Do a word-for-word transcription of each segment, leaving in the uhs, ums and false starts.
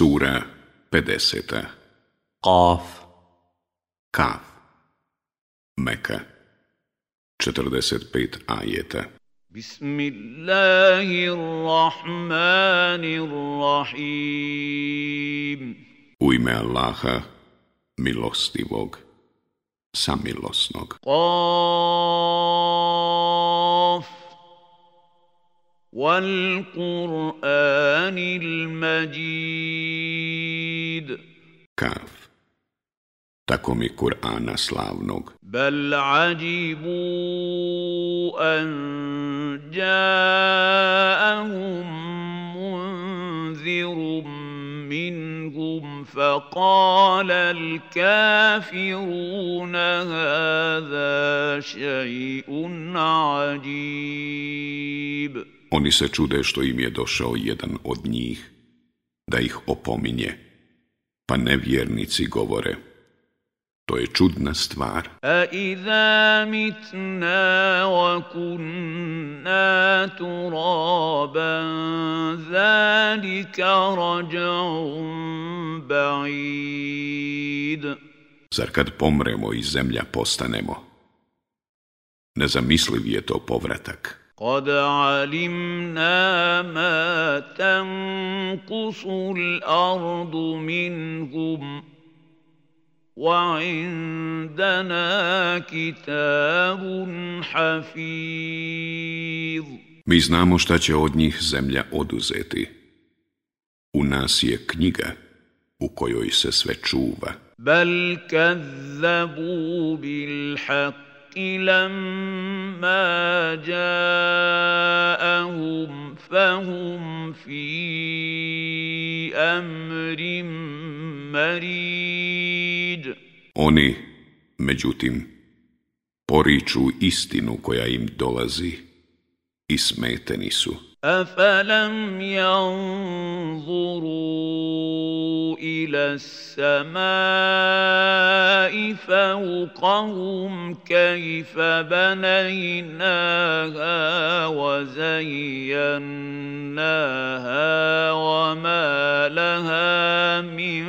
Sura pedeseta. Qaf. Kaf. Meka. četrdeset pet ajeta. Bismillahirrahmanirrahim. U ime Allaha, milostivog, samilosnog. Qaf. Wal Qur'anil Majid. Kaf. Tako mi Kur'ana slavnog. Bal ajibu an ja'ahum munzirum minhum faqala al-kafiruna hadha shay'un ajib. Oni se čude što im je došao jedan od njih, da ih opominje, pa nevjernici govore: to je čudna stvar. A iza mitna wa kunna turaban zalika raj'un ba'id. Zar kad pomremo i zemlja postanemo? Nezamisliv je to povratak. قد علمنا ما تنقص الأرض منهم وعندنا كتاب حفيظ. Mi znamo šta će od njih zemlja oduzeti. U nas je knjiga u kojoj se sve čuva. بل كذبوا بالحق لما جاءهم فهم في أمر مريج. Oni, međutim, poriču istinu koja im dolazi i smeteni su. أفلم ينظروا إلى السماء فوقهم كيف بنيناها وزيناها وما لها من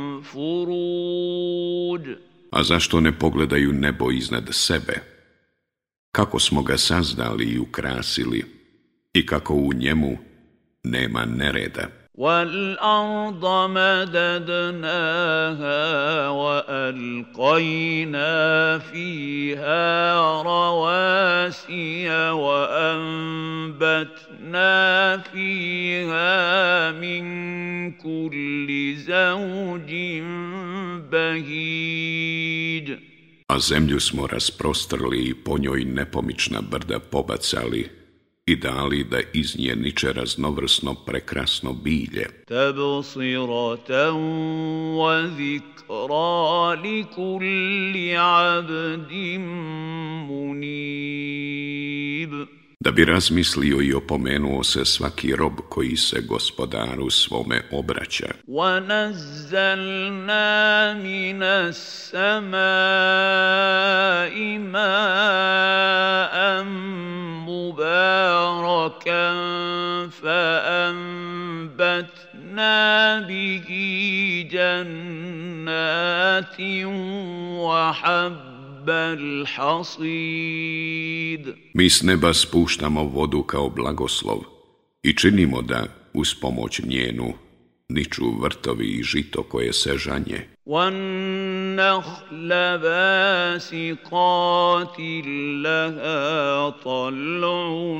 فروج. A zašto ne pogledaju nebo iznad sebe? Kako smo ga sazdali i ukrasili i kako u njemu nema nereda. وَالْأَرْضَ مَدَدْنَاهَا وَأَلْقَيْنَا فِيهَا رَوَاسِيَ وَأَنبَتْنَا فِيهَا مِنْ كُلِّ زَوْجٍ بَهِيجٍ. A zemlju smo rasprostrli i po njoj nepomična brda pobacali i dali da iz nje niče raznovrsno prekrasno bilje. Tabsiratan wa zikra li kulli abdin munib. Da bi razmislio i opomenuo se svaki rob koji se gospodaru svome obraća. وَنَزَّلْنَا مِنَ السَّمَاءِ مَاءً مُبَارَكًا فَأَنبَتْنَا بِهِ جَنَّاتٍ وَحَبَّ Mi s neba spuštamo vodu kao blagoslov i činimo da, uz pomoć njenu, niču vrtovi i žito koje se žanje. وَالنَّخْلَ بَاسِقَاتٍ لَهَا طَلْعٌ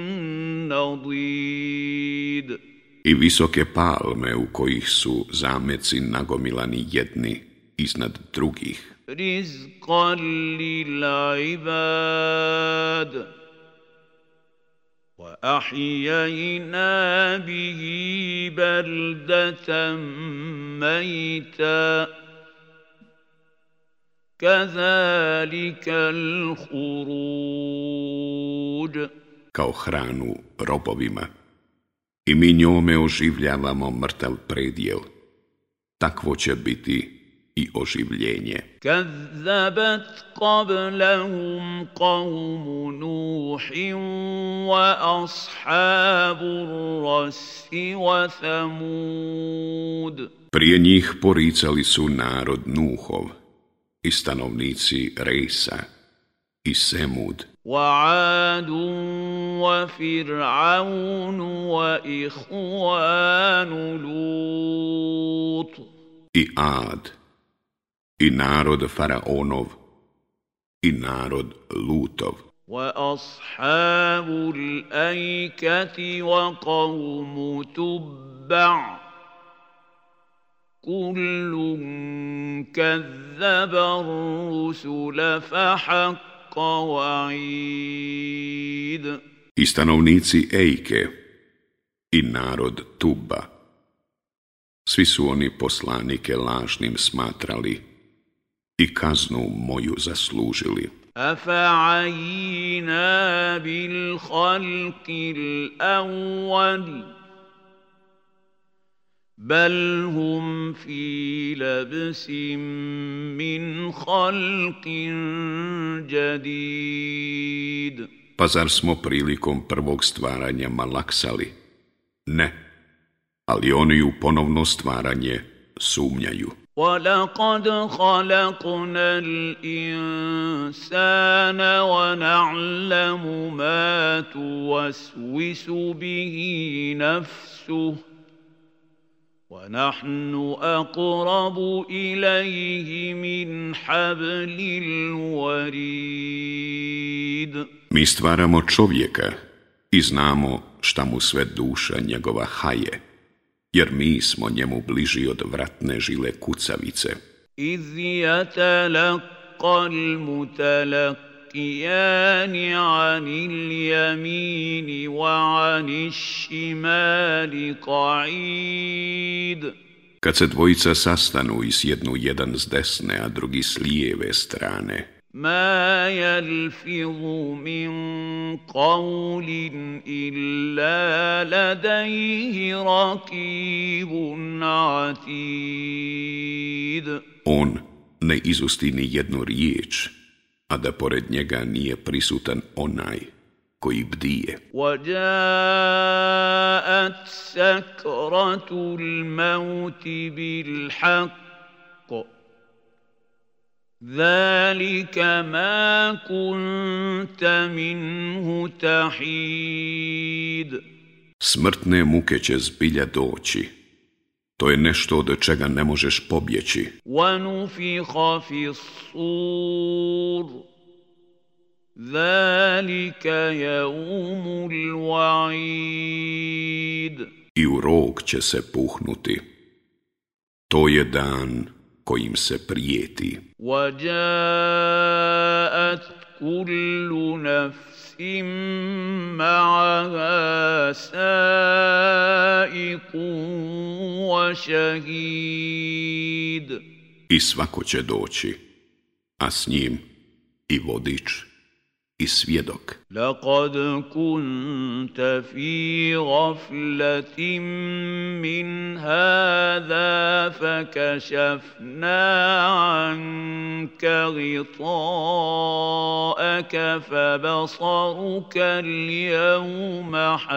نَضِيدٌ. I visoke palme u kojih su zameci nagomilani jedni iznad drugih. رزقا للعباد وأحيينا به بلدة ميتا كذلك الخروج. Kao hranu robovima i mi njome oživljavamo mrtav predjel. Takvo će biti i oživljenje. كذبت قبلهم قوم نوح وأصحاب الرس وثمود. Prije njih poricali su narod Nuhov i stanovnici Resa i Semud. وعاد وفرعون وإخوان لوط. I Ad, i narod Faraonov, i narod Lutov. وأصحاب الأيكة وقوم تبع كل كذب الرسل فحق وعيد. I stanovnici Ejke, i narod Tuba. Svi su oni poslanike lažnim smatrali i kaznu moju zaslužili. أفعينا بالخلق الأول بل هم في لبس من خلق جديد. Pa zar smo prilikom prvog stvaranja malaksali? Ne, ali oni u ponovno stvaranje sumnjaju. وَلَقَدْ خَلَقْنَا الْإِنسَانَ وَنَعْلَمُ مَا تُوَسْوِسُ بِهِ نَفْسُهُ وَنَحْنُ أَقْرَبُ إِلَيْهِ مِنْ حَبْلِ الْوَرِيدِ. Mi stvaramo čovjeka i znamo šta mu sve duša njegova haje, jer mi smo njemu bliži od vratne žile kucavice. إِذْ يَتَلَقَّى الْمُتَلَقِّيَانِ عَنِ الْيَمِينِ وَعَنِ الشِّمَالِ قَعِيدٌ. Kad se dvojica sastanu i sjednu jedan s desne, a drugi s lijeve strane, ما يلفظ من قول إلا لديه رقيب عتيد. on ne izusti ni jednu riječ, a da pored njega nije prisutan onaj koji bdije. وجاءت سكرة الموت بالحق ذلك ما كنت منه تحيد. Smrtne muke će zbilja doći. To je nešto od čega ne možeš pobjeći. ونفخ في الصور ذلك يوم الوعيد. I u rog će se puhnuti. To je dan kojim se prijeti. وجاءت كل نفس معها سائق وشهيد. I svako će doći, a s njim i vodič i svjedok. لقد كنت في غفلة من هذا فكشفنا عنك غطاءك فبصرك اليوم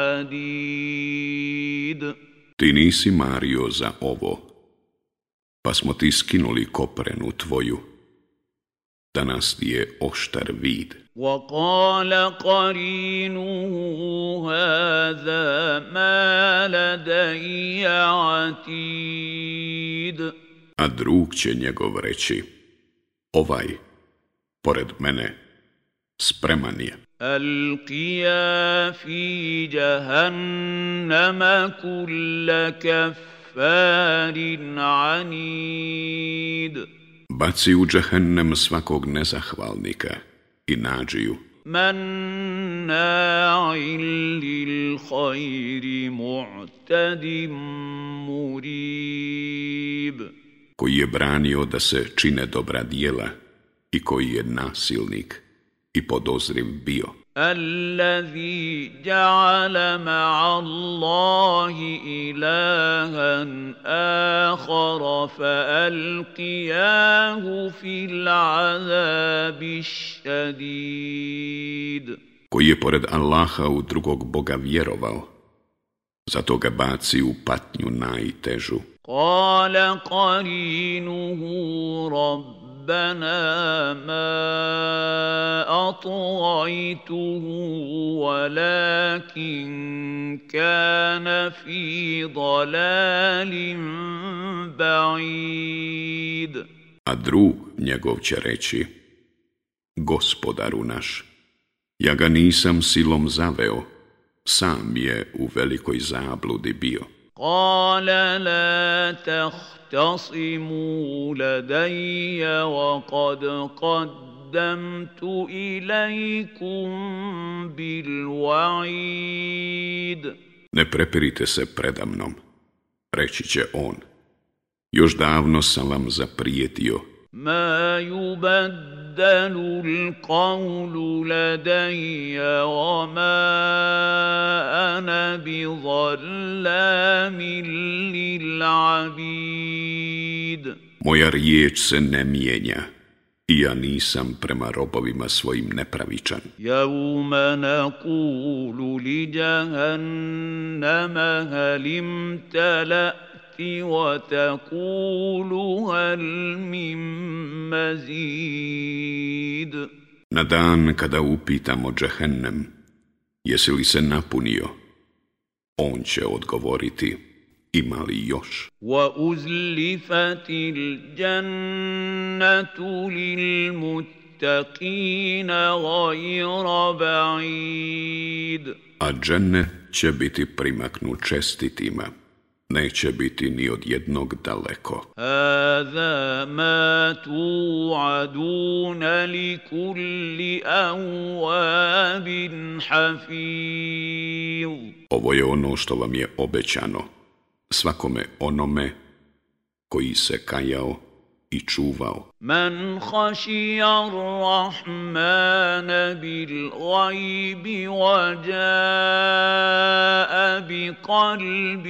حديد. Ti nisi mario za ovo, pa smo ti skinuli koprenu tvoju. Danas ti je oštar vid. وقال قرينه هذا ما لدي عتيد. A drug će njegov reći, ovaj, pored mene, spreman je. ألقيا في جهنم كل كفار عنيد. Baci u džehennem svakog nezahvalnika i nađiju. مناع للخير معتد مريب. Koji je branio da se čine dobra djela i koji je nasilnik i podozriv bio. الذي جعل مع الله إلها آخر فألقياه في العذاب الشديد. Koji je pored Allaha u drugog Boga vjerovao, zato ga baci u patnju najtežu. قال قرينه ربنا ما أطغيته ولكن كان في ضلال بعيد. A drug njegov će reći, Gospodaru naš, ja ga nisam silom zaveo, sam je u velikoj zabludi bio. قال لا تختصموا لدي وقد قدمت إليكم بالوعيد. Ne prepirite se predamnom, reći će on, još davno sam vam zaprijetio. ما يبدل القول لدي وما أنا بظلام للعبيد. Moja riječ se ne mijenja i ja nisam prema robovima svojim nepravičan. يوم نقول لجهنم هل امتلأت وتقول هل من مزيد. Na dan kada upitamo Džehennem, jesi li se napunio, on će odgovoriti, ima li još? وَأُزْلِفَتِ الْجَنَّةُ لِلْمُتَّقِينَ غَيْرَ بَعِيدٍ. A džennet će biti primaknut čestitima, neće biti ni od jednog daleko. هَذَا مَا تُوعَدُونَ لِكُلِّ أَوَّابٍ حَفِيظٍ. Ovo je ono što vam je obećano, svakome onome koji se kajao i čuvao. مَنْ خَشِيَ الرَّحْمَنَ بِالْغَيْبِ وَجَاءَ بِقَلْبٍ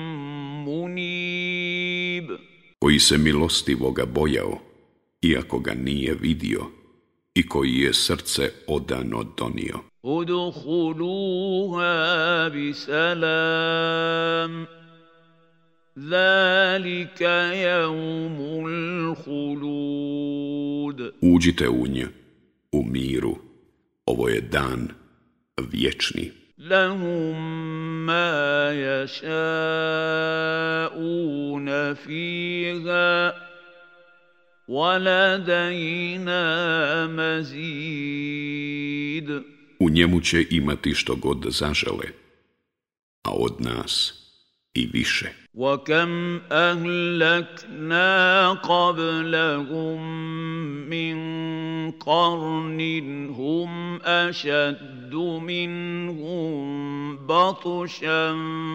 مُنِيبٍ. Koji se milostivoga bojao, iako ga nije vidio, i koji je srce odano donio. ادخلوها بسلام ذلك يوم الخلود. Uđite u nje, u miru, ovo je dan vječni. لهم ما يشاءون فيها وَلَدَيْنَا مَزِيدٌ. U njemu će imati što god zažele, a od nas i više. وَكَمْ أَهْلَكْنَا قَبْلَهُمْ مِنْ قَرْنٍ هُمْ أَشَدُّ مِنْهُمْ بَطْشًا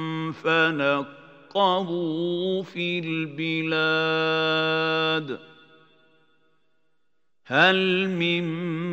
فَنَقَّبُوا فِي الْبِلَادِ هَلْ مِنْ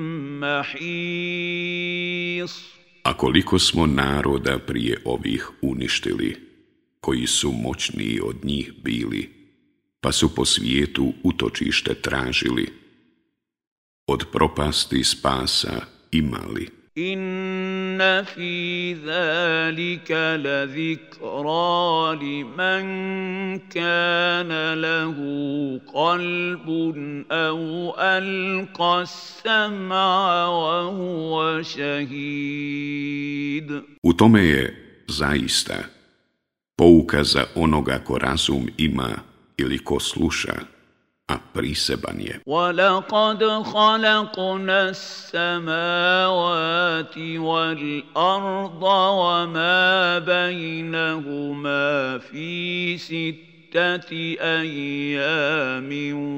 مَحِيصٍ. A koliko smo naroda prije ovih uništili, koji su moćniji od njih bili, pa su po svijetu utočište tražili, od propasti spasa imali. Inna fi zalika lazikra liman kana lahu qalbun aw alqa as-sam'a wa huwa shahid. U tome je zaista pouka za onoga ko razum ima ili ko sluša, a priseban je. وَلَقَدْ خَلَقْنَا السَّمَاوَاتِ وَالْأَرْضَ وَمَا بَيْنَهُمَا فِي سِتَّةِ أَيَّامٍ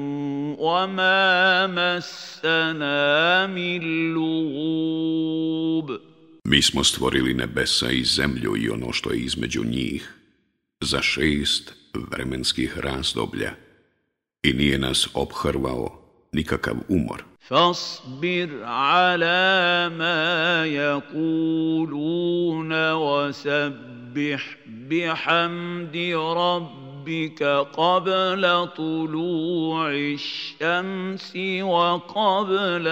وَمَا مَسَّنَا مِن لُغُوبٍ. Mi smo stvorili nebesa i zemlju i ono što je između njih za šest vremenskih razdoblja i nije nas ophrvao nikakav umor. فاصبر على ما يقولون وسبح بحمد ربك قبل طلوع الشمس وقبل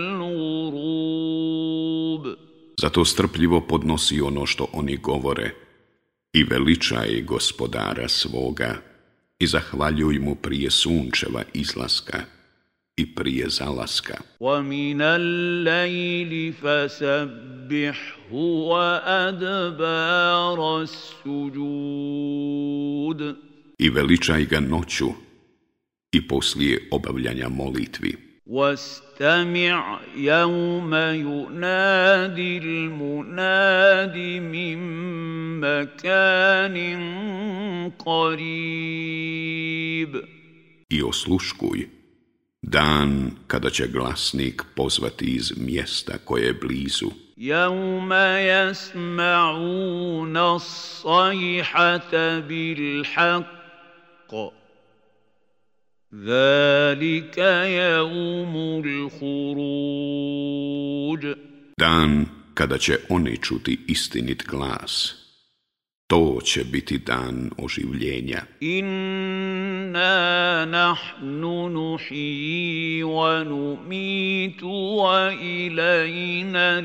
الغروب. Zato strpljivo podnosi ono što oni govore i veličaj gospodara svoga i zahvaljuj mu prije sunčeva izlaska i prije zalaska. وَمِنَ اللَّيْلِ فَسَبِّحْهُ وَأَدْبَارَ السُّجُودِ. I veličaj ga noću i poslije obavljanja molitvi. وَاسْتَمِعْ يَوْمَ يُنَادِ الْمُنَادِ مِنْ مَكَانٍ قَرِيبٍ. I osluškuj dan kada će glasnik pozvati iz mjesta koje je blizu. يَوْمَ يَسْمَعُونَ الصَّيْحَةَ بِالْحَقِّ ذَلِكَ يَوْمُ الْخُرُوجِ. Dan kada će oni čuti istinit glas, to će biti dan oživljenja. Inna nahnu nuhyi wa numitu wa ilayna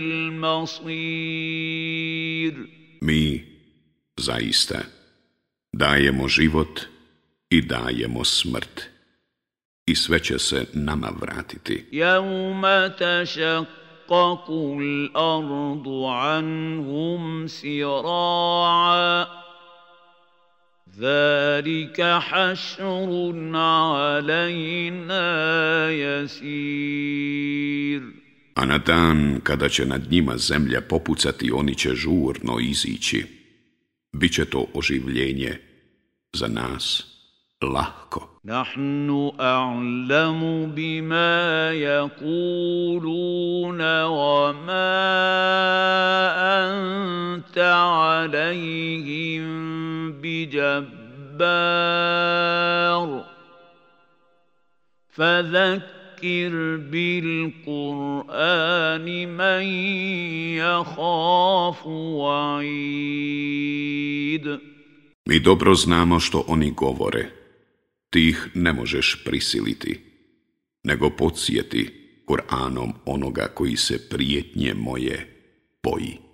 al-masir. Mi, zaista, dajemo život i dajemo smrt. I sve će se nama vratiti. Yawma tashaqqaqu al-ardu anhum sira'a. Zalika hašrun alayna yasir. A na dan kada će nad njima zemlja popucati, oni će žurno izići. Biće to oživljenje za nas lahko. Nahnu a'lamu bima yaquluna wa ma anta alayhim bijabbar. Fadhakkir bil Qur'ani man yakhafu wa'id. Mi dobro znamo što oni govore. Ti ih ne možeš prisiliti, nego podsjeti Kur'anom onoga koji se prijetnje moje boji.